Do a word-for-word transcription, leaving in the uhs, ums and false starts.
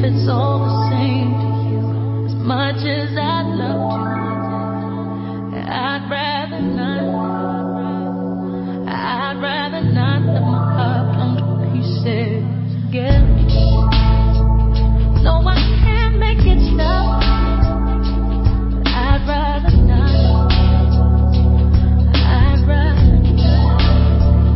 it's all the same to you, as much as I'd love to, I'd rather not. I'd rather not let my heart come to pieces again.